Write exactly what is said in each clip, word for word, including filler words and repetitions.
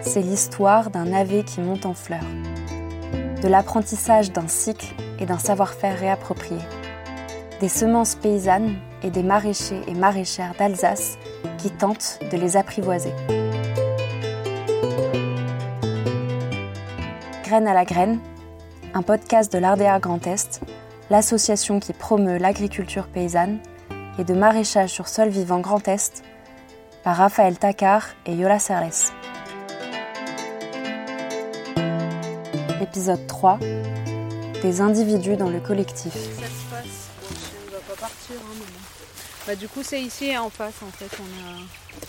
c'est l'histoire d'un navet qui monte en fleurs, de l'apprentissage d'un cycle et d'un savoir-faire réapproprié, des semences paysannes et des maraîchers et maraîchères d'Alsace qui tentent de les apprivoiser. Graine à la graine, un podcast de l'A R D A Grand Est, l'association qui promeut l'agriculture paysanne, et de maraîchage sur sol vivant Grand Est, par Raphaël Tacquart et Yola Serles. Épisode trois, des individus dans le collectif. Ça se passe, on ne va pas partir. Hein, mais bon. Bah, du coup, c'est ici en face, en fait. On a,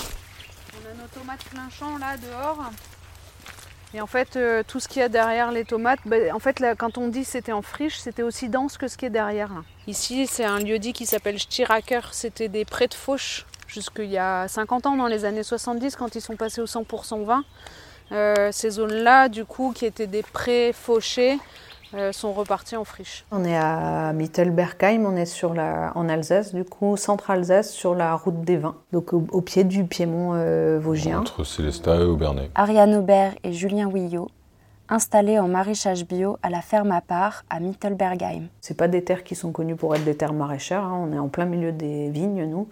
on a nos tomates plein champ là dehors. Et en fait, euh, tout ce qu'il y a derrière les tomates, bah, en fait, là, quand on dit c'était en friche, c'était aussi dense que ce qui est derrière. Là. Ici, c'est un lieu-dit qui s'appelle Stiraker. C'était des prés de fauche jusqu'il y a cinquante ans, dans les années soixante-dix, quand ils sont passés au cent pour cent vin. Euh, ces zones-là, du coup, qui étaient des prés fauchés, euh, sont reparties en friche. On est à Mittelbergheim, on est sur la, en Alsace, du coup, centre-Alsace, sur la route des vins, donc au, au pied du piémont euh, vosgien. Entre Célestat et Aubernais. Ariane Aubert et Julien Ouillot, installés en maraîchage bio à la ferme à part à Mittelbergheim. C'est pas des terres qui sont connues pour être des terres maraîchères, hein, on est en plein milieu des vignes, nous.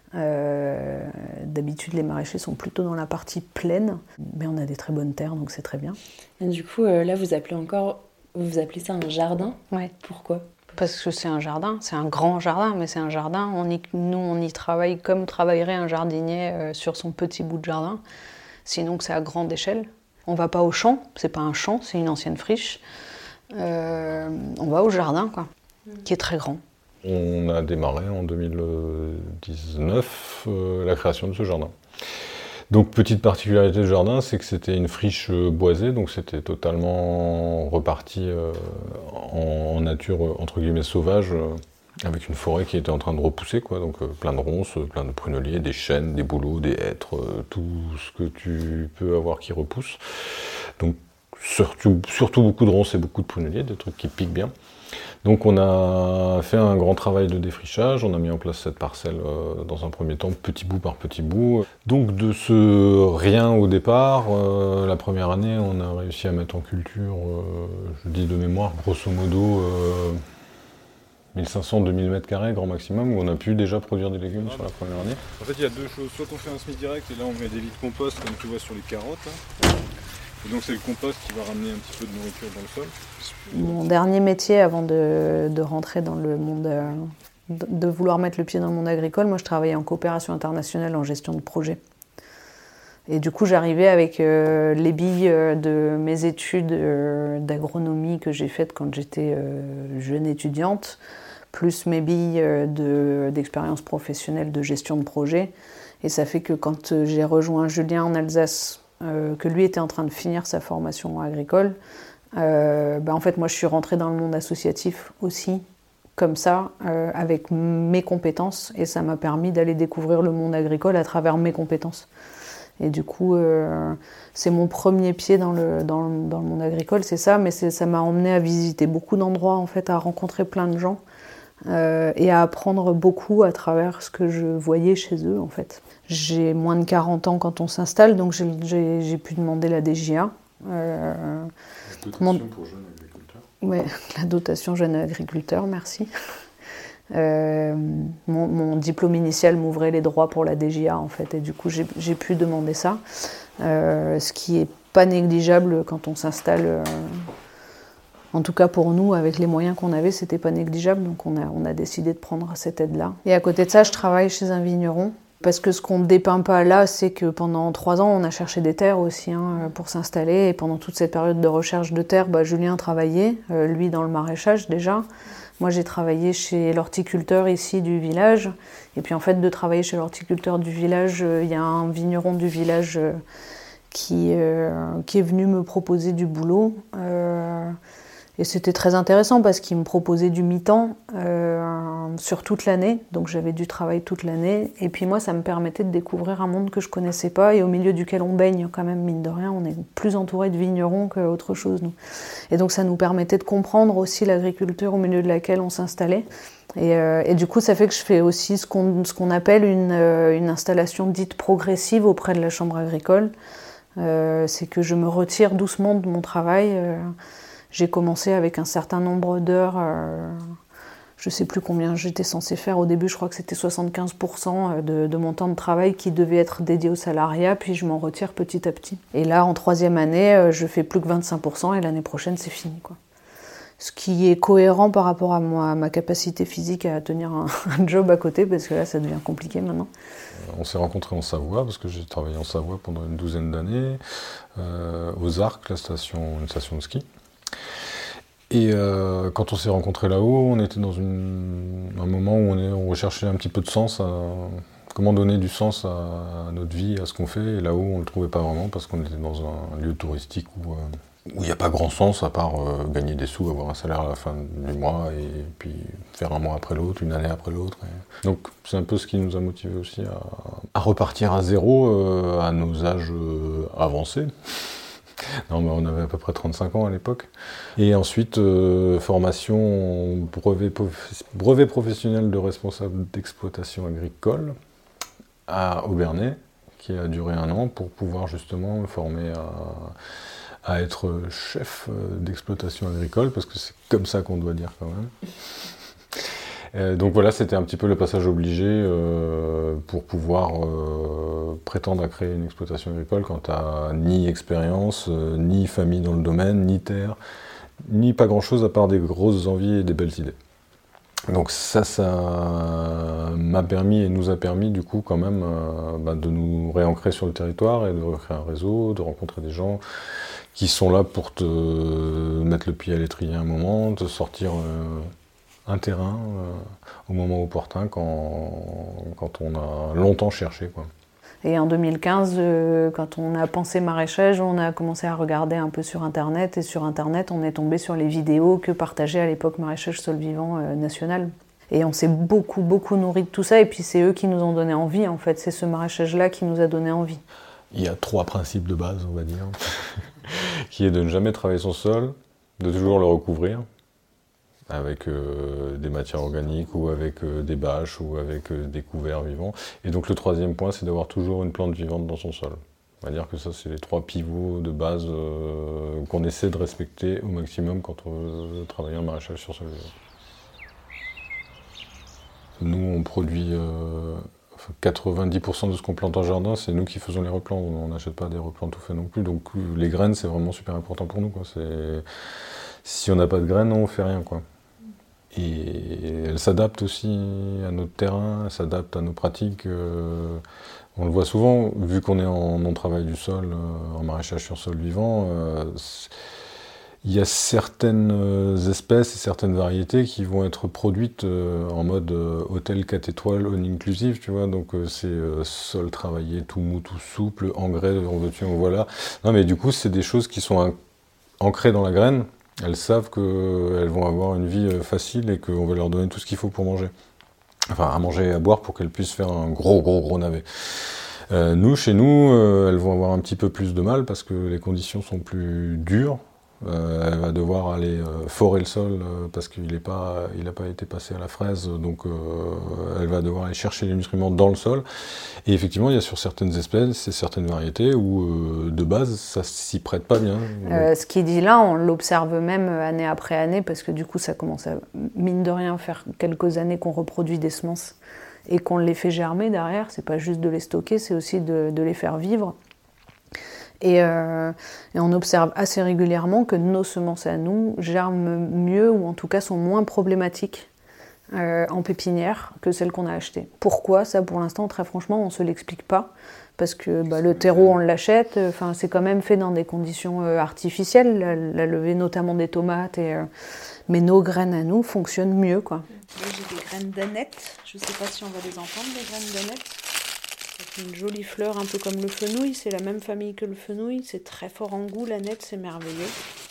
Euh, d'habitude, les maraîchers sont plutôt dans la partie plaine, mais on a des très bonnes terres, donc c'est très bien. Et du coup, euh, là, vous appelez encore... Vous appelez ça un jardin ? Ouais. Pourquoi ? Parce que c'est un jardin, c'est un grand jardin, mais c'est un jardin. On y, nous, on y travaille comme travaillerait un jardinier euh, sur son petit bout de jardin. Sinon, c'est à grande échelle. On va pas au champ, c'est pas un champ, c'est une ancienne friche. Euh, on va au jardin, quoi, mmh. qui est très grand. On a démarré en deux mille dix-neuf euh, la création de ce jardin. Donc, petite particularité du jardin, c'est que c'était une friche boisée, donc c'était totalement reparti euh, en, en nature, entre guillemets, sauvage, euh, avec une forêt qui était en train de repousser, quoi. Donc euh, plein de ronces, plein de pruneliers, des chênes, des bouleaux, des hêtres, euh, tout ce que tu peux avoir qui repousse. Donc, surtout, surtout beaucoup de ronces et beaucoup de pruneliers, des trucs qui piquent bien. Donc on a fait un grand travail de défrichage, on a mis en place cette parcelle euh, dans un premier temps, petit bout par petit bout. Donc de ce rien au départ, euh, la première année, on a réussi à mettre en culture, euh, je dis de mémoire, grosso modo, euh, mille cinq cents à deux mille mètres carrés, grand maximum, où on a pu déjà produire des légumes ah, sur la première année. En fait, il y a deux choses, soit on fait un semi-direct, et là on met des lits de compost, comme tu vois sur les carottes. Hein. Et donc c'est le compost qui va ramener un petit peu de nourriture dans le sol. Mon dernier métier avant de, de rentrer dans le monde, euh, de, de vouloir mettre le pied dans le monde agricole, moi je travaillais en coopération internationale en gestion de projet. Et du coup j'arrivais avec euh, les billes de mes études euh, d'agronomie que j'ai faites quand j'étais euh, jeune étudiante, plus mes billes de, d'expérience professionnelle de gestion de projet. Et ça fait que quand j'ai rejoint Julien en Alsace, Euh, que lui était en train de finir sa formation agricole, euh, bah en fait moi je suis rentrée dans le monde associatif aussi, comme ça, euh, avec mes compétences, et ça m'a permis d'aller découvrir le monde agricole à travers mes compétences. Et du coup, euh, c'est mon premier pied dans le, dans le, dans le monde agricole, c'est ça, mais c'est, ça m'a emmené à visiter beaucoup d'endroits, en fait, à rencontrer plein de gens, euh, et à apprendre beaucoup à travers ce que je voyais chez eux, en fait. J'ai moins de quarante ans quand on s'installe, donc j'ai, j'ai, j'ai pu demander la D J A. Euh, la dotation mon... pour jeunes agriculteurs. Oui, la dotation jeunes agriculteurs, merci. Euh, mon, mon diplôme initial m'ouvrait les droits pour la D J A, en fait, et du coup j'ai, j'ai pu demander ça, euh, ce qui n'est pas négligeable quand on s'installe. Euh, en tout cas pour nous, avec les moyens qu'on avait, c'était pas négligeable, donc on a, on a décidé de prendre cette aide-là. Et à côté de ça, je travaille chez un vigneron. Parce que ce qu'on ne dépeint pas là, c'est que pendant trois ans, on a cherché des terres aussi hein, pour s'installer. Et pendant toute cette période de recherche de terres, bah, Julien travaillait, euh, lui dans le maraîchage déjà. Moi, j'ai travaillé chez l'horticulteur ici du village. Et puis en fait, de travailler chez l'horticulteur du village, il euh, y a un vigneron du village euh, qui, euh, qui est venu me proposer du boulot. Euh, Et c'était très intéressant parce qu'il me proposait du mi-temps euh, sur toute l'année. Donc j'avais du travail toute l'année. Et puis moi, ça me permettait de découvrir un monde que je ne connaissais pas et au milieu duquel on baigne quand même, mine de rien. On est plus entouré de vignerons qu'autre chose, nous. Et donc ça nous permettait de comprendre aussi l'agriculture au milieu de laquelle on s'installait. Et, euh, et du coup, ça fait que je fais aussi ce qu'on, ce qu'on appelle une, euh, une installation dite progressive auprès de la chambre agricole. Euh, c'est que je me retire doucement de mon travail. Euh, j'ai commencé avec un certain nombre d'heures. Euh, je ne sais plus combien j'étais censée faire. Au début, je crois que c'était soixante-quinze pour cent de, de mon temps de travail qui devait être dédié au salariat, puis je m'en retire petit à petit. Et là, en troisième année, je fais plus que vingt-cinq pour cent et l'année prochaine, c'est fini, quoi. Ce qui est cohérent par rapport à moi, ma capacité physique à tenir un, un job à côté, parce que là, ça devient compliqué maintenant. On s'est rencontrés en Savoie, parce que j'ai travaillé en Savoie pendant une douzaine d'années, euh, aux Arcs, la station, une station de ski. Et euh, quand on s'est rencontrés là-haut, on était dans une, un moment où on, est, on recherchait un petit peu de sens, à, comment donner du sens à, à notre vie, à ce qu'on fait. Et là-haut, on ne le trouvait pas vraiment parce qu'on était dans un lieu touristique où euh, où il n'y a pas grand sens à part euh, gagner des sous, avoir un salaire à la fin du mois et puis faire un mois après l'autre, une année après l'autre. Et... Donc c'est un peu ce qui nous a motivés aussi à, à repartir à zéro euh, à nos âges euh, avancés. Non, mais on avait à peu près trente-cinq ans à l'époque. Et ensuite, euh, formation brevet, brevet professionnel de responsable d'exploitation agricole à Aubernais, qui a duré un an pour pouvoir justement me former à, à être chef d'exploitation agricole, parce que c'est comme ça qu'on doit dire quand même. Euh, donc voilà, c'était un petit peu le passage obligé euh, pour pouvoir euh, prétendre à créer une exploitation agricole quand tu n'as ni expérience, euh, ni famille dans le domaine, ni terre, ni pas grand-chose à part des grosses envies et des belles idées. Donc ça, ça m'a permis et nous a permis du coup quand même euh, bah, de nous réancrer sur le territoire et de recréer un réseau, de rencontrer des gens qui sont là pour te mettre le pied à l'étrier un moment, te sortir... Euh, un terrain euh, au moment opportun quand, quand on a longtemps cherché, quoi. Et en deux mille quinze, euh, quand on a pensé maraîchage, on a commencé à regarder un peu sur Internet. Et sur Internet, on est tombé sur les vidéos que partageait à l'époque Maraîchage Sol Vivant euh, National. Et on s'est beaucoup, beaucoup nourri de tout ça. Et puis c'est eux qui nous ont donné envie, en fait. C'est ce maraîchage-là qui nous a donné envie. Il y a trois principes de base, on va dire, qui est de ne jamais travailler son sol, de toujours le recouvrir, avec euh, des matières organiques ou avec euh, des bâches ou avec euh, des couverts vivants. Et donc le troisième point, c'est d'avoir toujours une plante vivante dans son sol. On va dire que ça, c'est les trois pivots de base euh, qu'on essaie de respecter au maximum quand on veut travailler en maraîchage sur sol vivant. Nous, on produit euh, quatre-vingt-dix pour cent de ce qu'on plante en jardin, c'est nous qui faisons les replants. On n'achète pas des replants tout faits non plus. Donc les graines, c'est vraiment super important pour nous, quoi. C'est... Si on n'a pas de graines, on ne fait rien, quoi. Et elle s'adapte aussi à notre terrain, elle s'adapte à nos pratiques. Euh, on le voit souvent, vu qu'on est en non-travail du sol, euh, en maraîchage sur sol vivant, euh, il y a certaines espèces et certaines variétés qui vont être produites euh, en mode euh, hôtel quatre étoiles, all inclusive, tu vois. Donc euh, c'est euh, sol travaillé, tout mou, tout souple, engrais, on veut tuer, on voilà. Non, mais du coup, c'est des choses qui sont ancrées dans la graine. Elles savent qu'elles vont avoir une vie facile et qu'on va leur donner tout ce qu'il faut pour manger. Enfin, à manger et à boire pour qu'elles puissent faire un gros, gros, gros navet. Euh, nous, chez nous, euh, elles vont avoir un petit peu plus de mal parce que les conditions sont plus dures. Euh, elle va devoir aller euh, forer le sol euh, parce qu'il n'a pas, il pas été passé à la fraise, donc euh, elle va devoir aller chercher les nutriments dans le sol. Et effectivement, il y a sur certaines espèces et certaines variétés où euh, de base, ça s'y prête pas bien. Euh, ce qu'il dit là, on l'observe même année après année parce que du coup, ça commence à, mine de rien, faire quelques années qu'on reproduit des semences et qu'on les fait germer derrière. C'est pas juste de les stocker, c'est aussi de, de les faire vivre. Et, euh, et on observe assez régulièrement que nos semences à nous germent mieux ou en tout cas sont moins problématiques euh, en pépinière que celles qu'on a achetées. Pourquoi? Ça, pour l'instant, très franchement, on ne se l'explique pas. Parce que bah, le terreau, on l'achète, enfin, c'est quand même fait dans des conditions euh, artificielles, la, la levée notamment des tomates. Et, euh, mais nos graines à nous fonctionnent mieux, quoi. Là, j'ai des graines d'aneth. Je ne sais pas si on va les entendre, les graines d'aneth. C'est une jolie fleur, un peu comme le fenouil. C'est la même famille que le fenouil. C'est très fort en goût, l'aneth, c'est merveilleux.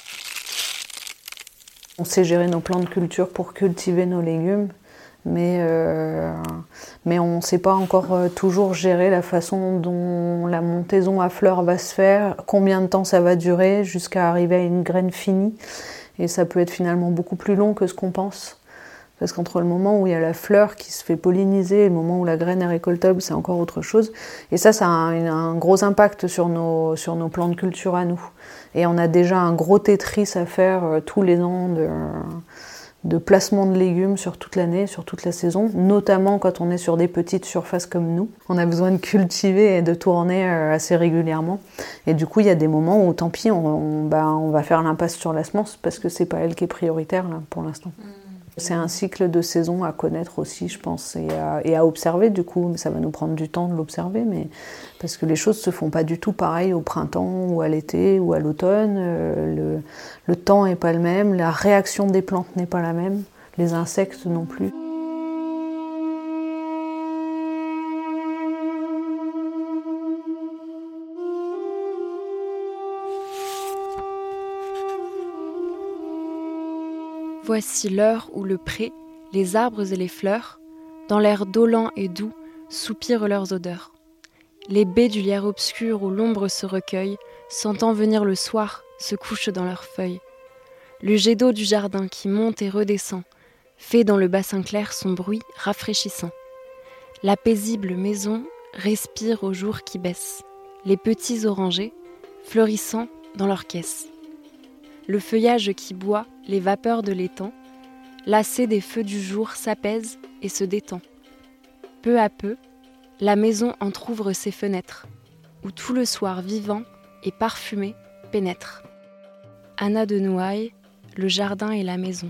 On sait gérer nos plants de culture pour cultiver nos légumes. Mais, euh, mais on ne sait pas encore euh, toujours gérer la façon dont la montaison à fleurs va se faire, combien de temps ça va durer jusqu'à arriver à une graine finie. Et ça peut être finalement beaucoup plus long que ce qu'on pense. Parce qu'entre le moment où il y a la fleur qui se fait polliniser et le moment où la graine est récoltable, c'est encore autre chose. Et ça, ça a un, un gros impact sur nos, sur nos plans de culture à nous. Et on a déjà un gros Tetris à faire euh, tous les ans de, de placement de légumes sur toute l'année, sur toute la saison, notamment quand on est sur des petites surfaces comme nous. On a besoin de cultiver et de tourner euh, assez régulièrement. Et du coup, il y a des moments où, tant pis, on, on, bah, on va faire l'impasse sur la semence parce que c'est pas elle qui est prioritaire là, pour l'instant. Mmh. C'est un cycle de saison à connaître aussi, je pense, et à, et à observer du coup. Ça va nous prendre du temps de l'observer, mais parce que les choses se font pas du tout pareil au printemps ou à l'été ou à l'automne. Euh, le, le temps est pas le même, la réaction des plantes n'est pas la même, les insectes non plus. Voici l'heure où le pré, les arbres et les fleurs, dans l'air dolent et doux, soupirent leurs odeurs. Les baies du lierre obscur où l'ombre se recueille, sentant venir le soir, se couchent dans leurs feuilles. Le jet d'eau du jardin qui monte et redescend, fait dans le bassin clair son bruit rafraîchissant. La paisible maison respire au jour qui baisse, les petits orangers, fleurissant dans leurs caisses. Le feuillage qui boit les vapeurs de l'étang, lassé des feux du jour, s'apaise et se détend. Peu à peu, la maison entr'ouvre ses fenêtres, où tout le soir vivant et parfumé pénètre. Anna de Noailles, Le jardin et la maison.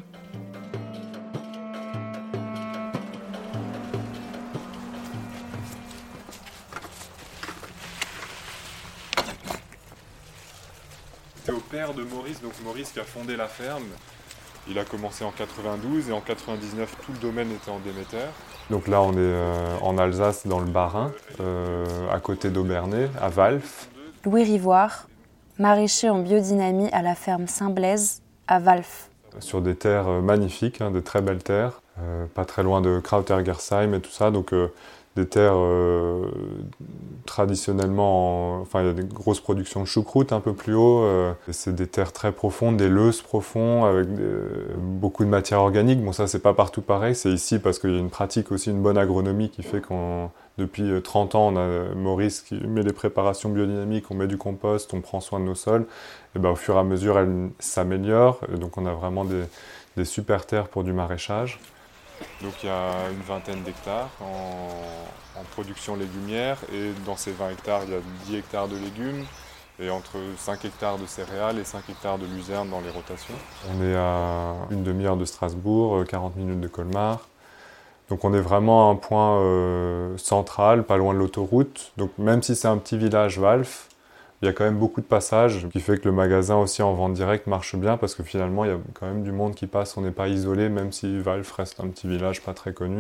C'était au père de Maurice, donc Maurice qui a fondé la ferme. Il a commencé en quatre-vingt-douze et en quatre-vingt-dix-neuf, tout le domaine était en Déméter. Donc là, on est euh, en Alsace, dans le Bas-Rhin, euh, à côté d'Aubernay, à Walff. Louis Rivoire, maraîcher en biodynamie à la ferme Saint-Blaise, à Walff. Sur des terres magnifiques, hein, de très belles terres, euh, pas très loin de Krautergersheim et tout ça, donc euh, des terres euh, traditionnellement, en, enfin il y a des grosses productions de choucroute un peu plus haut, euh, c'est des terres très profondes, des leuses profonds avec des, beaucoup de matière organique. Bon ça c'est pas partout pareil, c'est ici parce qu'il y a une pratique aussi, une bonne agronomie qui fait qu'on depuis trente ans on a Maurice qui met les préparations biodynamiques, on met du compost, on prend soin de nos sols, et ben au fur et à mesure elles s'améliorent, et donc on a vraiment des, des super terres pour du maraîchage. Donc il y a une vingtaine d'hectares en, en production légumière et dans ces vingt hectares il y a dix hectares de légumes et entre cinq hectares de céréales et cinq hectares de luzerne dans les rotations. On est à une demi-heure de Strasbourg, quarante minutes de Colmar. Donc on est vraiment à un point euh, central, pas loin de l'autoroute. Donc même si c'est un petit village Walff, il y a quand même beaucoup de passages, ce qui fait que le magasin aussi en vente directe marche bien parce que finalement il y a quand même du monde qui passe, on n'est pas isolé, même si Walff reste un petit village pas très connu,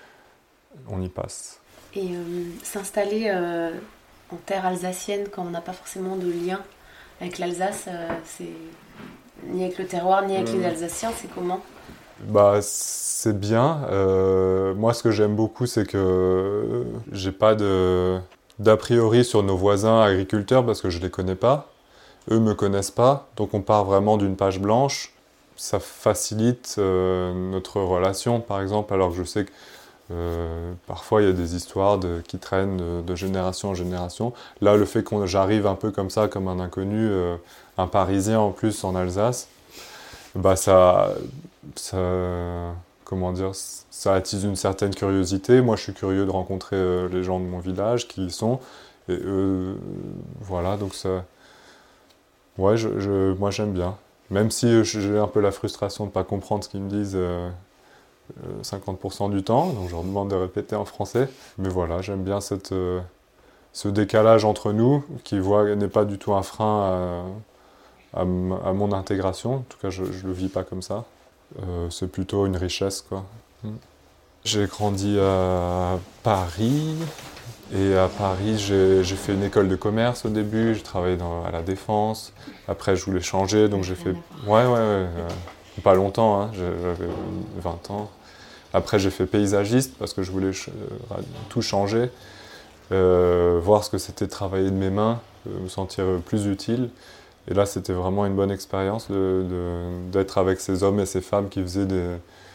on y passe. Et euh, s'installer euh, en terre alsacienne quand on n'a pas forcément de lien avec l'Alsace, euh, c'est ni avec le terroir ni avec mmh. les Alsaciens, c'est comment ? Bah c'est bien. Euh, moi ce que j'aime beaucoup c'est que j'ai pas de d'a priori sur nos voisins agriculteurs parce que je les connais pas, eux me connaissent pas, donc on part vraiment d'une page blanche. Ça facilite euh, notre relation par exemple, alors que je sais que euh, parfois il y a des histoires de, qui traînent de, de génération en génération. Là le fait que j'arrive un peu comme ça, comme un inconnu, euh, un Parisien en plus en Alsace, bah ça, ça comment dire, ça attise une certaine curiosité. Moi, je suis curieux de rencontrer euh, les gens de mon village, qui y sont. Et eux, euh, voilà, donc ça... Ouais, je, je, moi, j'aime bien. Même si j'ai un peu la frustration de ne pas comprendre ce qu'ils me disent euh, cinquante pour cent du temps, donc je leur demande de répéter en français. Mais voilà, j'aime bien cette, euh, ce décalage entre nous, qui voit, n'est pas du tout un frein à, à, à mon intégration. En tout cas, je ne le vis pas comme ça. Euh, c'est plutôt une richesse, quoi. J'ai grandi à Paris, et à Paris, j'ai, j'ai fait une école de commerce au début, j'ai travaillé dans, à la Défense. Après, je voulais changer, donc j'ai fait... Ouais, ouais, ouais, euh, pas longtemps, hein, j'avais vingt ans. Après, j'ai fait paysagiste, parce que je voulais ch- tout changer, euh, voir ce que c'était de travailler de mes mains, euh, me sentir plus utile. Et là, c'était vraiment une bonne expérience de, de, d'être avec ces hommes et ces femmes qui faisaient des,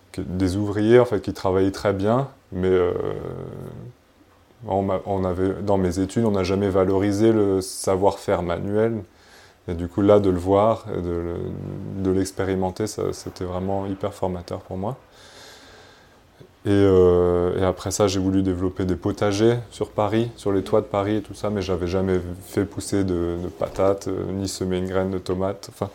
des ouvriers en fait, qui travaillaient très bien, mais euh, on, on avait, dans mes études, on n'a jamais valorisé le savoir-faire manuel. Et du coup, là, de le voir, et de, de l'expérimenter, ça, c'était vraiment hyper formateur pour moi. Et, euh, et après ça, j'ai voulu développer des potagers sur Paris, sur les toits de Paris et tout ça, mais j'avais jamais fait pousser de, de patates, euh, ni semer une graine de tomate. Enfin,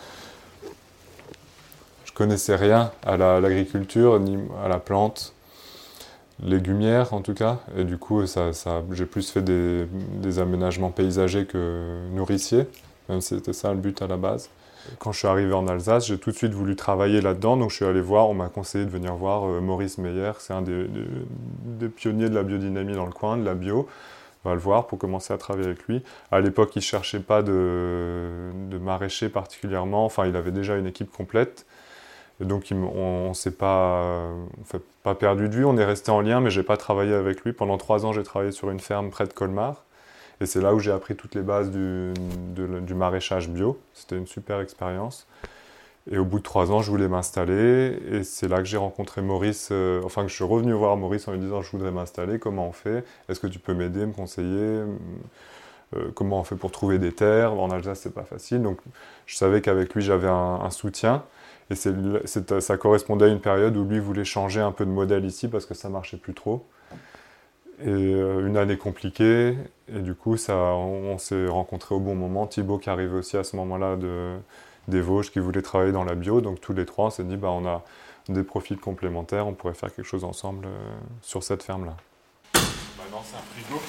je connaissais rien à la, à l'agriculture, ni à la plante, légumière en tout cas. Et du coup, ça, ça, j'ai plus fait des, des aménagements paysagers que nourriciers, même si c'était ça le but à la base. Quand je suis arrivé en Alsace, j'ai tout de suite voulu travailler là-dedans, donc je suis allé voir, on m'a conseillé de venir voir euh, Maurice Meyer, c'est un des, des, des pionniers de la biodynamie dans le coin, de la bio. On va le voir pour commencer à travailler avec lui. À l'époque, il ne cherchait pas de, de maraîcher particulièrement, enfin il avait déjà une équipe complète. Et donc il, on ne s'est pas, on pas perdu de vue, on est resté en lien, mais je n'ai pas travaillé avec lui. Pendant trois ans, j'ai travaillé sur une ferme près de Colmar. Et c'est là où j'ai appris toutes les bases du, de, du maraîchage bio. C'était une super expérience. Et au bout de trois ans, je voulais m'installer. Et c'est là que j'ai rencontré Maurice, euh, enfin que je suis revenu voir Maurice en lui disant « je voudrais m'installer, comment on fait? Est-ce que tu peux m'aider, me conseiller euh, Comment on fait pour trouver des terres? En Alsace, c'est pas facile. » Donc je savais qu'avec lui, j'avais un, un soutien. Et c'est, c'est, ça correspondait à une période où lui voulait changer un peu de modèle ici parce que ça marchait plus trop. Et euh, une année compliquée, et du coup, ça, on, on s'est rencontrés au bon moment. Thibaut qui arrivait aussi à ce moment-là de, des Vosges, qui voulait travailler dans la bio. Donc tous les trois, on s'est dit, bah, on a des profils complémentaires, on pourrait faire quelque chose ensemble euh, sur cette ferme-là. Maintenant, c'est un frigo.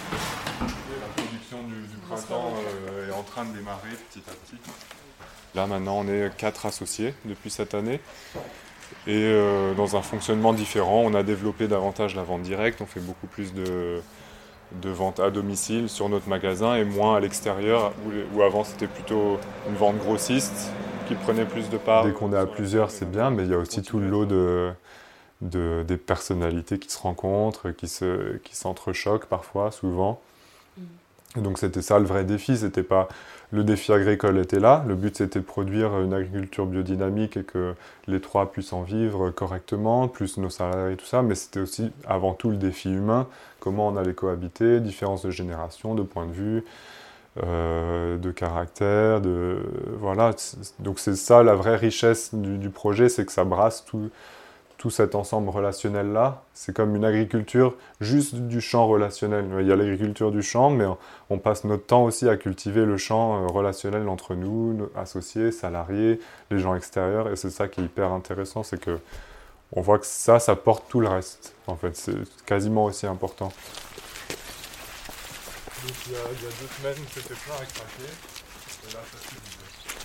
La production du, du printemps euh, est en train de démarrer petit à petit. Là, maintenant, on est quatre associés depuis cette année. Et euh, dans un fonctionnement différent, on a développé davantage la vente directe, on fait beaucoup plus de, de vente à domicile sur notre magasin et moins à l'extérieur, où, où avant c'était plutôt une vente grossiste qui prenait plus de part. Dès qu'on est à plusieurs, c'est bien, mais il y a aussi tout le lot de, de, des personnalités qui se rencontrent, qui, se, qui s'entrechoquent parfois, souvent. Et donc c'était ça le vrai défi, c'était pas... Le défi agricole était là, le but c'était de produire une agriculture biodynamique et que les trois puissent en vivre correctement, plus nos salariés et tout ça, mais c'était aussi avant tout le défi humain, comment on allait cohabiter, différence de génération, de point de vue, euh, de caractère, de... Voilà, donc c'est ça la vraie richesse du, du projet, c'est que ça brasse tout... tout cet ensemble relationnel-là. C'est comme une agriculture juste du champ relationnel. Il y a l'agriculture du champ, mais on passe notre temps aussi à cultiver le champ relationnel entre nous, nos associés, salariés, les gens extérieurs. Et c'est ça qui est hyper intéressant, c'est que on voit que ça, ça porte tout le reste. En fait, c'est quasiment aussi important. Donc il y a, il y a deux semaines, c'était plein à craquer. Et là, ça s'est vidé.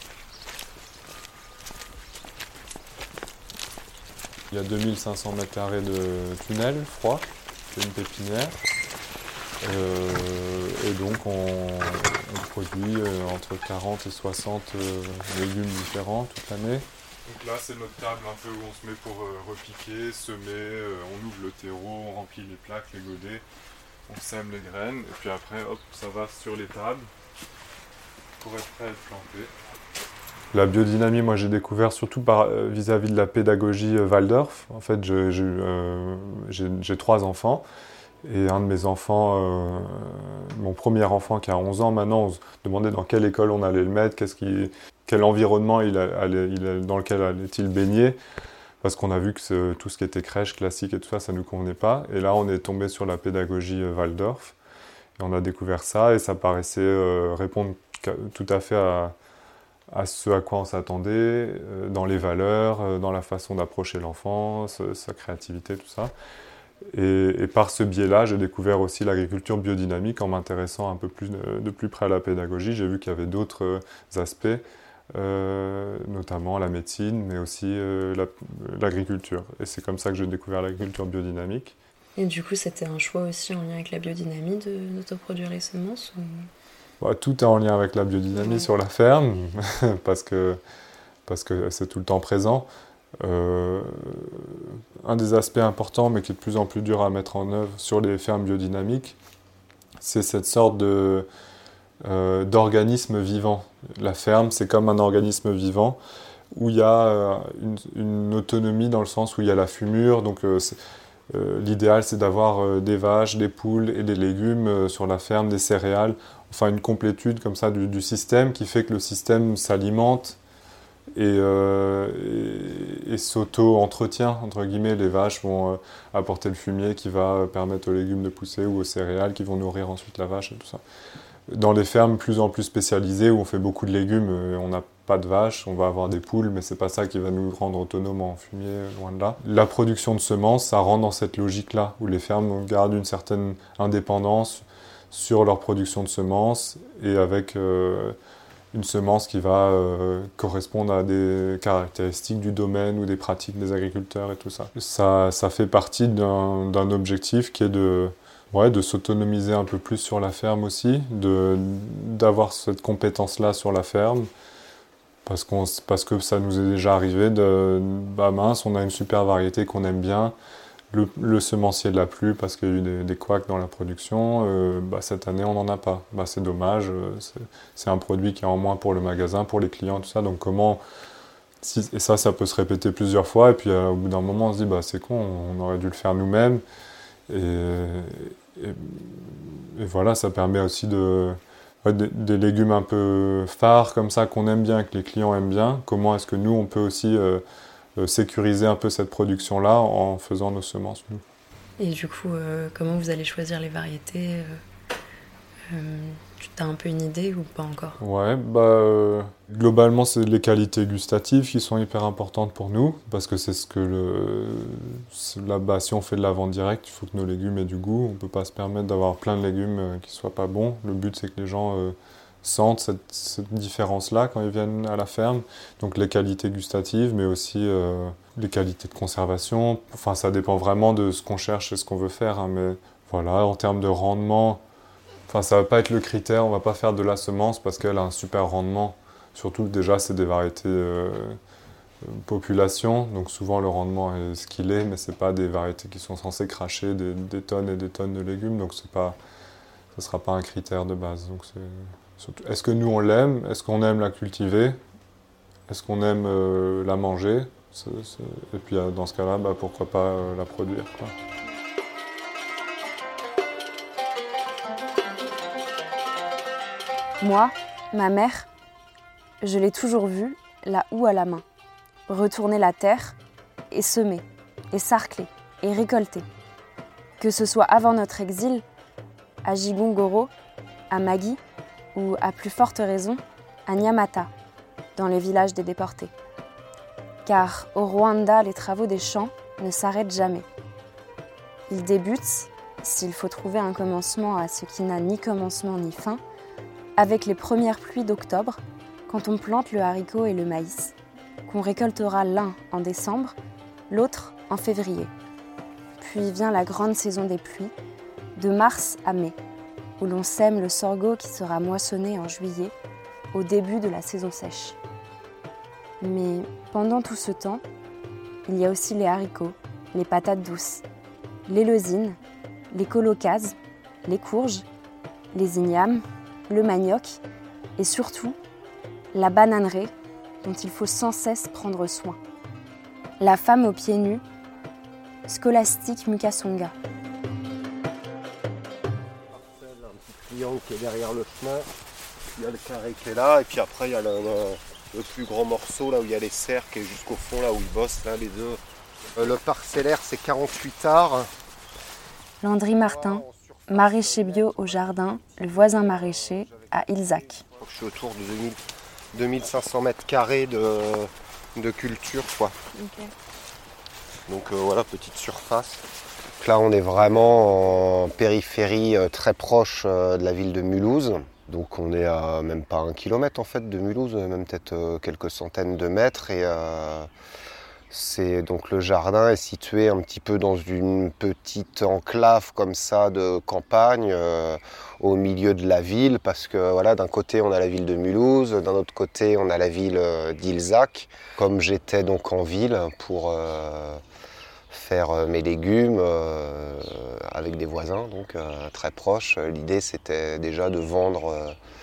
Il y a deux mille cinq cents mètres carrés de tunnel froid, c'est une pépinière. Euh, et donc on, on produit euh, entre quarante et soixante euh, légumes différents toute l'année. Donc là c'est notre table un peu où on se met pour euh, repiquer, semer, euh, on ouvre le terreau, on remplit les plaques, les godets, on sème les graines et puis après hop ça va sur les tables pour être prêt à être planté. La biodynamie, moi j'ai découvert surtout par, euh, vis-à-vis de la pédagogie euh, Waldorf. En fait, je, je, euh, j'ai, j'ai trois enfants. Et un de mes enfants, euh, mon premier enfant qui a onze ans maintenant, on se demandait dans quelle école on allait le mettre, qu'est-ce qui, quel environnement il allait, il allait, dans lequel allait-il baigner. Parce qu'on a vu que ce, tout ce qui était crèche, classique et tout ça, ça ne nous convenait pas. Et là, on est tombé sur la pédagogie euh, Waldorf. Et on a découvert ça et ça paraissait euh, répondre tout à fait à... à ce à quoi on s'attendait, euh, dans les valeurs, euh, dans la façon d'approcher l'enfant, ce, sa créativité, tout ça. Et, et par ce biais-là, j'ai découvert aussi l'agriculture biodynamique en m'intéressant un peu plus de, de plus près à la pédagogie. J'ai vu qu'il y avait d'autres euh, aspects, euh, notamment la médecine, mais aussi euh, la, l'agriculture. Et c'est comme ça que j'ai découvert l'agriculture biodynamique. Et du coup, c'était un choix aussi en lien avec la biodynamie de, d'autoproduire les semences ou... Bah, tout est en lien avec la biodynamie ouais. Sur la ferme, parce que, parce que c'est tout le temps présent. Euh, un des aspects importants, mais qui est de plus en plus dur à mettre en œuvre sur les fermes biodynamiques, c'est cette sorte de, euh, d'organisme vivant. La ferme, c'est comme un organisme vivant. où il y a euh, une, une autonomie dans le sens où il y a la fumure. Donc euh, euh, l'idéal, c'est d'avoir euh, des vaches, des poules et des légumes euh, sur la ferme, des céréales. Enfin, une complétude comme ça du, du système qui fait que le système s'alimente et, euh, et, et s'auto-entretient, entre guillemets. Les vaches vont euh, apporter le fumier qui va permettre aux légumes de pousser ou aux céréales qui vont nourrir ensuite la vache et tout ça. Dans les fermes plus en plus spécialisées où on fait beaucoup de légumes, euh, on n'a pas de vaches, on va avoir des poules, mais c'est pas ça qui va nous rendre autonomes en fumier, loin de là. La production de semences, ça rentre dans cette logique-là, où les fermes gardent une certaine indépendance sur leur production de semences et avec euh, une semence qui va euh, correspondre à des caractéristiques du domaine ou des pratiques des agriculteurs et tout ça. Ça, ça fait partie d'un, d'un objectif qui est de, ouais, de s'autonomiser un peu plus sur la ferme aussi, de, d'avoir cette compétence-là sur la ferme, parce, qu'on, parce que ça nous est déjà arrivé de, bah mince, on a une super variété qu'on aime bien, Le, le semencier ne l'a plus parce qu'il y a eu des, des couacs dans la production. Euh, bah, cette année, on n'en a pas. Bah, c'est dommage. C'est, c'est un produit qui est en moins pour le magasin, pour les clients, tout ça. Donc comment... Si, et ça, ça peut se répéter plusieurs fois. Et puis euh, au bout d'un moment, on se dit, bah, c'est con, on aurait dû le faire nous-mêmes. Et, et, et voilà, ça permet aussi de... Ouais, des, des légumes un peu phares comme ça, qu'on aime bien, que les clients aiment bien. Comment est-ce que nous, on peut aussi... Euh, sécuriser un peu cette production-là en faisant nos semences, nous. Et du coup, euh, comment vous allez choisir les variétés euh, euh, tu as un peu une idée ou pas encore? Ouais, bah, euh, globalement, c'est les qualités gustatives qui sont hyper importantes pour nous, parce que c'est ce que le... Là, bah, si on fait de la vente directe, il faut que nos légumes aient du goût. On ne peut pas se permettre d'avoir plein de légumes euh, qui ne soient pas bons. Le but, c'est que les gens... Euh, sentent cette, cette différence-là quand ils viennent à la ferme. Donc les qualités gustatives, mais aussi euh, les qualités de conservation. Enfin, ça dépend vraiment de ce qu'on cherche et ce qu'on veut faire. Hein, mais voilà, en termes de rendement, enfin, ça ne va pas être le critère. On ne va pas faire de la semence parce qu'elle a un super rendement. Surtout que déjà, c'est des variétés euh, population. Donc souvent, le rendement est ce qu'il est, mais ce n'est pas des variétés qui sont censées cracher des, des tonnes et des tonnes de légumes. Donc c'est pas, ça ne sera pas un critère de base. Donc c'est... Est-ce que nous on l'aime? Est-ce qu'on aime la cultiver? Est-ce qu'on aime euh, la manger? c'est, c'est... Et puis euh, dans ce cas-là, bah, pourquoi pas euh, la produire, quoi. Moi, ma mère, je l'ai toujours vue, la houe à la main, retourner la terre et semer, et sarcler, et récolter. Que ce soit avant notre exil, à Gigongoro, à Magui, ou à plus forte raison, à Nyamata, dans les villages des déportés. Car au Rwanda, les travaux des champs ne s'arrêtent jamais. Ils débutent, s'il faut trouver un commencement à ce qui n'a ni commencement ni fin, avec les premières pluies d'octobre, quand on plante le haricot et le maïs, qu'on récoltera l'un en décembre, l'autre en février. Puis vient la grande saison des pluies, de mars à mai, où l'on sème le sorgho qui sera moissonné en juillet, au début de la saison sèche. Mais pendant tout ce temps, il y a aussi les haricots, les patates douces, les leusines, les colocas, les courges, les ignames, le manioc et surtout la bananeraie dont il faut sans cesse prendre soin. La femme aux pieds nus, Scholastique Mukasonga. Qui est derrière le chemin, il y a le carré qui est là, et puis après il y a le, le, le plus grand morceau là où il y a les serres qui est jusqu'au fond là où ils bossent là les deux. Euh, le parcellaire c'est quarante-huit arts. Landry Martin, maraîcher bio au jardin, le voisin maraîcher à Ilzac. Je suis autour de deux mille, deux mille cinq cents mètres carrés de, de culture quoi. Okay. Donc euh, voilà, petite surface. Là, on est vraiment en périphérie euh, très proche euh, de la ville de Mulhouse. Donc on est à même pas un kilomètre en fait de Mulhouse, même peut-être euh, quelques centaines de mètres. Et euh, c'est donc le jardin est situé un petit peu dans une petite enclave comme ça de campagne euh, au milieu de la ville, parce que voilà, d'un côté on a la ville de Mulhouse, d'un autre côté on a la ville euh, d'Ilzac. Comme j'étais donc en ville pour euh, faire mes légumes euh, avec des voisins donc euh, très proches. L'idée c'était déjà de vendre, euh,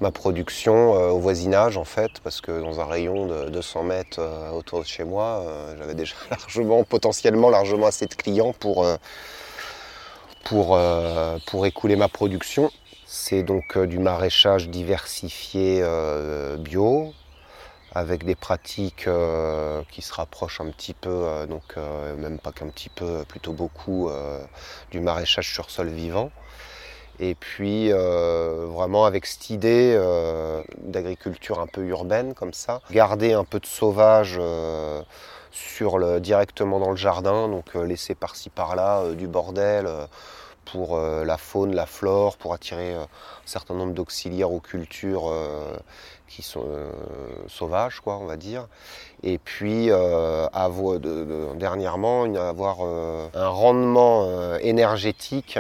ma production euh, au voisinage en fait, parce que dans un rayon de deux cents mètres euh, autour de chez moi, euh, j'avais déjà largement, potentiellement largement assez de clients pour, euh, pour, euh, pour écouler ma production. C'est donc euh, du maraîchage diversifié euh, bio, avec des pratiques euh, qui se rapprochent un petit peu, euh, donc euh, même pas qu'un petit peu, plutôt beaucoup, euh, du maraîchage sur sol vivant. Et puis euh, vraiment avec cette idée euh, d'agriculture un peu urbaine comme ça, garder un peu de sauvage euh, sur le, directement dans le jardin, donc euh, laisser par-ci par-là euh, du bordel euh, pour euh, la faune, la flore, pour attirer euh, un certain nombre d'auxiliaires aux cultures euh, qui sont euh, sauvages, quoi, on va dire. Et puis, euh, avoir, de, de, dernièrement, avoir euh, un rendement euh, énergétique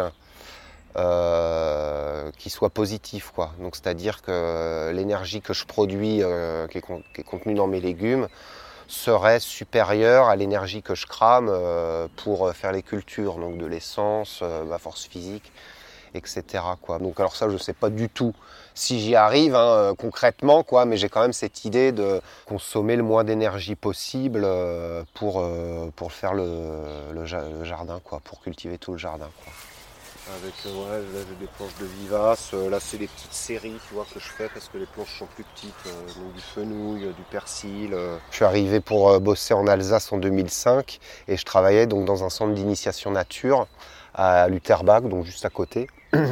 euh, qui soit positif, quoi. Donc, c'est-à-dire que l'énergie que je produis, euh, qui, est con, qui est contenue dans mes légumes, serait supérieure à l'énergie que je crame euh, pour faire les cultures, donc de l'essence, euh, ma force physique, et cetera, quoi. Donc alors ça, je ne sais pas du tout si j'y arrive hein, concrètement, quoi, mais j'ai quand même cette idée de consommer le moins d'énergie possible euh, pour, euh, pour faire le, le, le jardin, quoi, pour cultiver tout le jardin, quoi. Avec euh, ouais, là j'ai des planches de vivaces, euh, là c'est les petites séries tu vois, que je fais parce que les planches sont plus petites, euh, donc du fenouil, du persil. Euh. Je suis arrivé pour euh, bosser en Alsace en deux mille cinq et je travaillais donc dans un centre d'initiation nature à Lutterbach, donc juste à côté,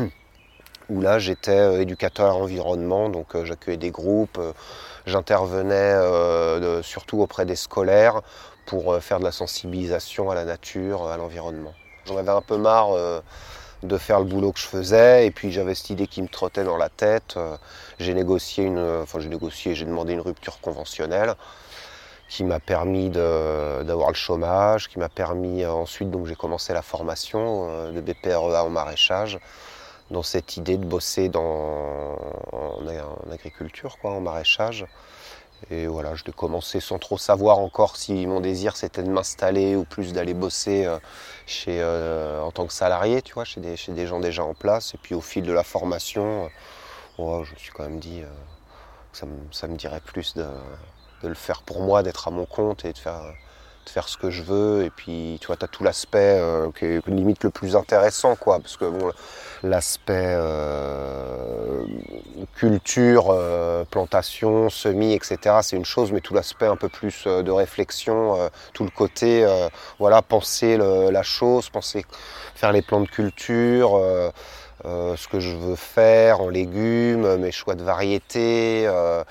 où là j'étais euh, éducateur à l'environnement, donc euh, j'accueillais des groupes, euh, j'intervenais euh, de, surtout auprès des scolaires pour euh, faire de la sensibilisation à la nature, à l'environnement. J'en avais un peu marre euh, de faire le boulot que je faisais, et puis j'avais cette idée qui me trottait dans la tête. Euh, j'ai négocié une, enfin j'ai négocié, j'ai demandé une rupture conventionnelle qui m'a permis de, d'avoir le chômage, qui m'a permis euh, ensuite, donc j'ai commencé la formation euh, de B P R E A en maraîchage, dans cette idée de bosser dans, en, en agriculture, quoi, en maraîchage. Et voilà, je l'ai commencé sans trop savoir encore si mon désir c'était de m'installer ou plus d'aller bosser euh, chez, euh, en tant que salarié, tu vois, chez des, chez des gens déjà en place. Et puis au fil de la formation, euh, ouais, je me suis quand même dit euh, que ça me, ça me dirait plus de, de le faire pour moi, d'être à mon compte et de faire, de faire ce que je veux. Et puis tu vois, tu as tout l'aspect euh, qui est limite le plus intéressant, quoi, parce que bon, l'aspect euh, culture, euh, plantation, semis, et cetera, c'est une chose, mais tout l'aspect un peu plus euh, de réflexion, euh, tout le côté, euh, voilà, penser le, la chose, penser faire les plans de culture, euh, euh, ce que je veux faire en légumes, mes choix de variétés, euh,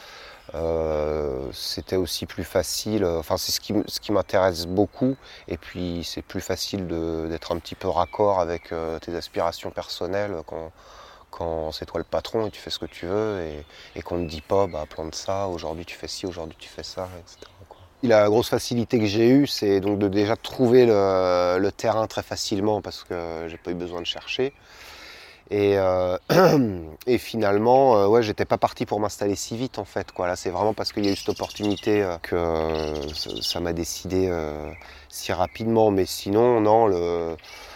euh, c'était aussi plus facile, enfin c'est ce qui, ce qui m'intéresse beaucoup, et puis c'est plus facile de, d'être un petit peu raccord avec euh, tes aspirations personnelles quand, quand c'est toi le patron et tu fais ce que tu veux, et, et qu'on ne te dit pas bah plante ça, aujourd'hui tu fais ci, aujourd'hui tu fais ça, et cetera, quoi. La grosse facilité que j'ai eue, c'est donc de déjà trouver le, le terrain très facilement parce que j'ai pas eu besoin de chercher. Et, euh, et finalement, euh, ouais, j'étais pas parti pour m'installer si vite en fait, quoi. Là, c'est vraiment parce qu'il y a eu cette opportunité euh, que euh, ça, ça m'a décidé euh, si rapidement. Mais sinon, non, le,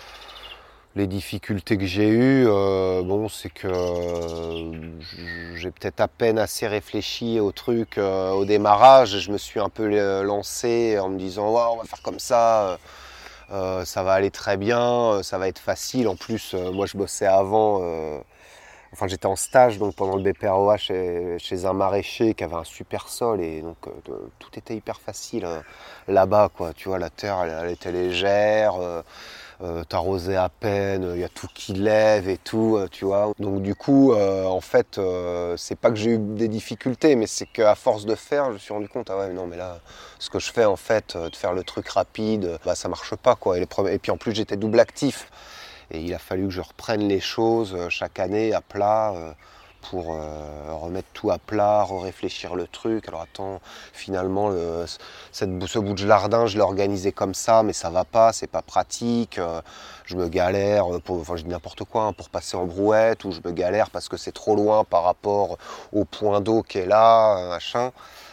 les difficultés que j'ai eues, euh, bon, c'est que euh, j'ai peut-être à peine assez réfléchi au truc euh, au démarrage. Je me suis un peu lancé en me disant, ouais, on va faire comme ça. Euh, ça va aller très bien, ça va être facile. En plus, euh, moi je bossais avant, euh, enfin j'étais en stage donc pendant le B P R O A chez, chez un maraîcher qui avait un super sol et donc euh, tout était hyper facile hein, là-bas, quoi. Tu vois, la terre elle, elle était légère, euh, euh, t'arrosais à peine, il y a tout qui lève et tout, euh, tu vois. Donc du coup, euh, en fait, euh, c'est pas que j'ai eu des difficultés, mais c'est qu'à force de faire, je me suis rendu compte, ah ouais, non mais là, ce que je fais en fait, de faire le truc rapide, bah ça marche pas, quoi. Et, les premiers... et puis en plus j'étais double actif, et il a fallu que je reprenne les choses chaque année à plat, euh, pour euh, remettre tout à plat, réfléchir le truc. Alors attends, finalement, le, cette, ce bout de jardin, je l'ai organisé comme ça, mais ça va pas, c'est pas pratique. Euh, je me galère, pour, enfin je dis n'importe quoi, hein, pour passer en brouette, ou je me galère parce que c'est trop loin par rapport au point d'eau qui est là, machin.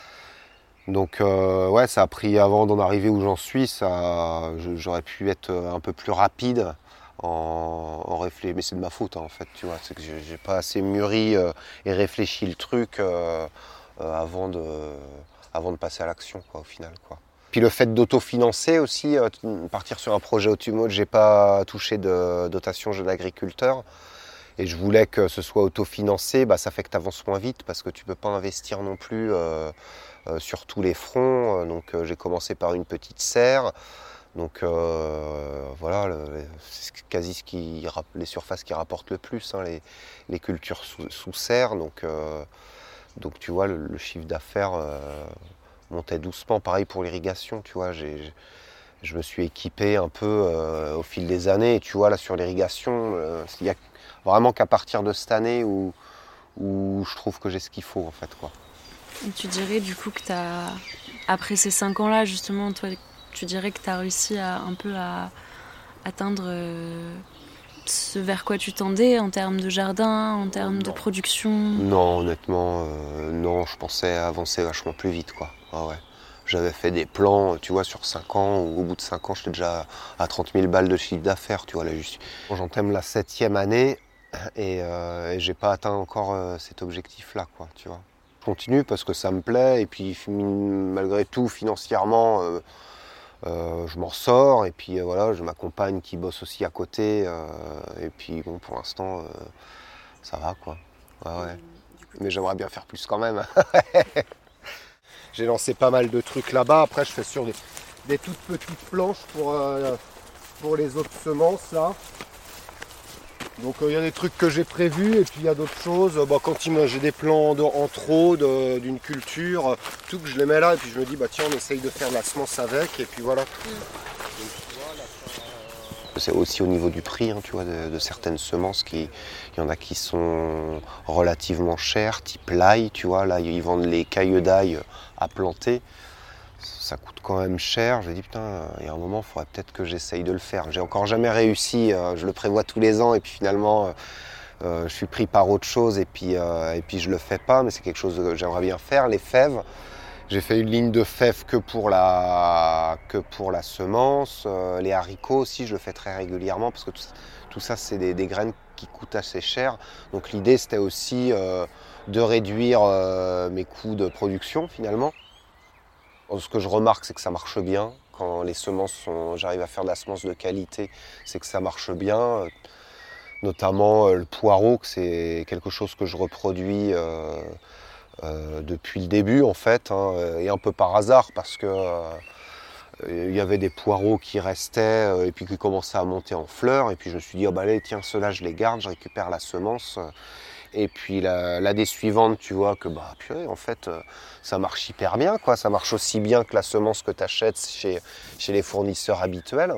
Donc euh, ouais, ça a pris avant d'en arriver où j'en suis, ça, j'aurais pu être un peu plus rapide en, en réfléchissant. Mais c'est de ma faute hein, en fait, tu vois. C'est que j'ai, j'ai pas assez mûri euh, et réfléchi le truc euh, euh, avant, de, avant de passer à l'action, quoi, au final, quoi. Puis le fait d'autofinancer aussi, euh, partir sur un projet automobile, j'ai pas touché de dotation jeune agriculteur. Et je voulais que ce soit autofinancé, bah, ça fait que tu avances moins vite parce que tu peux pas investir non plus euh, euh, sur tous les fronts. Donc euh, j'ai commencé par une petite serre. Donc euh, voilà, le, c'est quasi ce qui, les surfaces qui rapportent le plus, hein, les, les cultures sous, sous serre. Donc, euh, donc tu vois, le, le chiffre d'affaires euh, montait doucement. Pareil pour l'irrigation, tu vois, j'ai, je me suis équipé un peu euh, au fil des années. Et tu vois, là sur l'irrigation, euh, il y a vraiment qu'à partir de cette année où, où je trouve que j'ai ce qu'il faut en fait, quoi. Et tu dirais du coup que tu as, après ces cinq ans-là justement, toi, tu dirais que tu as réussi à, un peu à atteindre euh, ce vers quoi tu tendais en termes de jardin, en termes non. de production? Non, honnêtement, euh, non, je pensais avancer vachement plus vite, quoi. Ah ouais. J'avais fait des plans, tu vois, sur cinq ans, où au bout de cinq ans, j'étais déjà à trente mille balles de chiffre d'affaires, tu vois, là, juste. J'entame la septième année et, euh, et j'ai pas atteint encore euh, cet objectif-là, quoi, tu vois. Je continue parce que ça me plaît et puis malgré tout, financièrement, euh, euh, je m'en sors et puis euh, voilà, j'ai ma compagne qui bosse aussi à côté euh, et puis bon, pour l'instant, euh, ça va, quoi. Ouais, ouais. Mais j'aimerais bien faire plus quand même. J'ai lancé pas mal de trucs là-bas. Après, je fais sur des, des toutes petites planches pour, euh, pour les autres semences là. Donc il euh, y a des trucs que j'ai prévus et puis il y a d'autres choses. Bah, quand il, j'ai des plans de, en trop de, d'une culture, tout que je les mets là et puis je me dis bah tiens on essaye de faire de la semence avec et puis voilà. Mm. Donc, tu vois, là, ça... C'est aussi au niveau du prix, hein, tu vois, de, de certaines semences qui, il y en a qui sont relativement chères, type l'ail, tu vois, là ils vendent les cailloux d'ail à planter. Ça coûte quand même cher. Je me dis putain, il y a un moment, il faudrait peut-être que j'essaye de le faire. J'ai encore jamais réussi. Euh, je le prévois tous les ans et puis finalement, euh, je suis pris par autre chose et puis euh, et puis je le fais pas. Mais c'est quelque chose que j'aimerais bien faire. Les fèves. J'ai fait une ligne de fèves que pour la que pour la semence. Euh, les haricots aussi, je le fais très régulièrement parce que tout, tout ça, c'est des, des graines qui coûtent assez cher. Donc l'idée, c'était aussi euh, de réduire euh, mes coûts de production finalement. Ce que je remarque, c'est que ça marche bien. Quand les semences sont, j'arrive à faire de la semence de qualité, c'est que ça marche bien. Notamment le poireau, que c'est quelque chose que je reproduis euh, euh, depuis le début en fait, hein, et un peu par hasard parce que euh, il y avait des poireaux qui restaient euh, et puis qui commençaient à monter en fleurs. Et puis je me suis dit, oh, bah, allez, tiens, ceux-là, je les garde, je récupère la semence. Et puis la, l'année suivante, tu vois que bah purée, en fait, euh, ça marche hyper bien, quoi. Ça marche aussi bien que la semence que tu achètes chez, chez les fournisseurs habituels.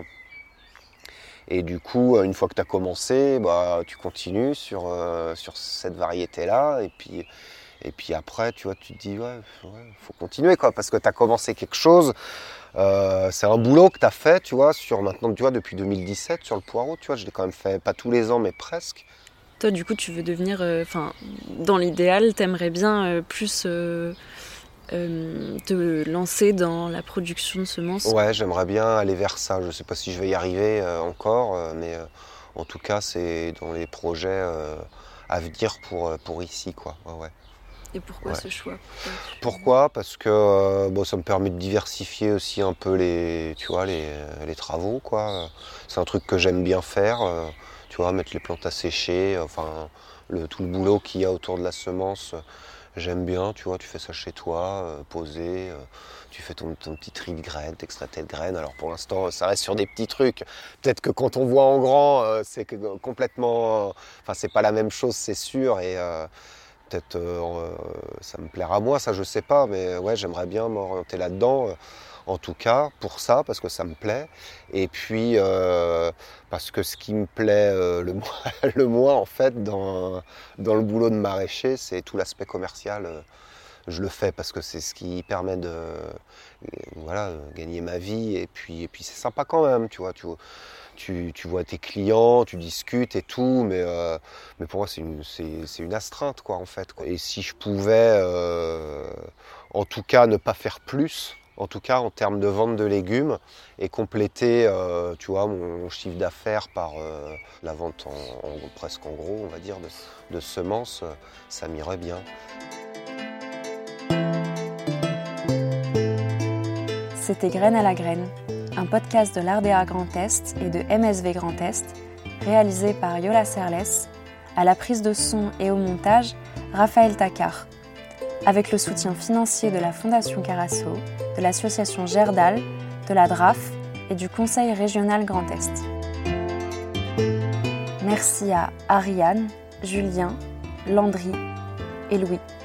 Et du coup, une fois que tu as commencé, bah, tu continues sur, euh, sur cette variété-là. Et puis, et puis après, tu vois, tu te dis, ouais, ouais, faut continuer, quoi, parce que tu as commencé quelque chose. Euh, c'est un boulot que tu as fait, tu vois, sur maintenant, tu vois, depuis deux mille dix-sept, sur le poireau, tu vois, je l'ai quand même fait, pas tous les ans, mais presque. Toi, du coup, tu veux devenir, enfin, euh, dans l'idéal, t'aimerais bien euh, plus euh, euh, te lancer dans la production de semences? Ouais, j'aimerais bien aller vers ça. Je sais pas si je vais y arriver euh, encore, euh, mais euh, en tout cas, c'est dans les projets euh, à venir pour, pour ici, quoi. Ouais, ouais. Et pourquoi ouais. ce choix? Pourquoi, tu... pourquoi Parce que euh, bon, ça me permet de diversifier aussi un peu les, tu vois, les, les travaux, quoi. C'est un truc que j'aime bien faire. Euh, Tu vois, mettre les plantes à sécher, enfin, le, tout le boulot qu'il y a autour de la semence, euh, j'aime bien, tu vois, tu fais ça chez toi, euh, posé, euh, tu fais ton, ton petit tri de graines, t'extrais tes graines. Alors pour l'instant, ça reste sur des petits trucs. Peut-être que quand on voit en grand, euh, c'est que, complètement, enfin, c'est pas la même chose, c'est sûr, et euh, peut-être euh, ça me plaira moins, ça je sais pas, mais ouais, j'aimerais bien m'orienter là-dedans. Euh, En tout cas, pour ça, parce que ça me plaît. Et puis, euh, parce que ce qui me plaît euh, le, moins, le moins, en fait, dans, dans le boulot de maraîcher, c'est tout l'aspect commercial. Je le fais parce que c'est ce qui permet de voilà, gagner ma vie. Et puis, et puis c'est sympa quand même, tu vois. Tu, tu, tu vois tes clients, tu discutes et tout, mais, euh, mais pour moi, c'est une, c'est, c'est une astreinte, quoi, en fait. Quoi. Et si je pouvais, euh, en tout cas, ne pas faire plus, en tout cas en termes de vente de légumes, et compléter euh, tu vois, mon chiffre d'affaires par euh, la vente en, en, presque en gros, on va dire, de, de semences, ça m'irait bien. C'était Graine à la graine, un podcast de l'A R D A Grand Est et de M S V Grand Est, réalisé par Yola Serles, à la prise de son et au montage, Raphaël Tacard, avec le soutien financier de la Fondation Carasso, de l'association Gerdal, de la D R A F et du Conseil régional Grand Est. Merci à Ariane, Julien, Landry et Louis.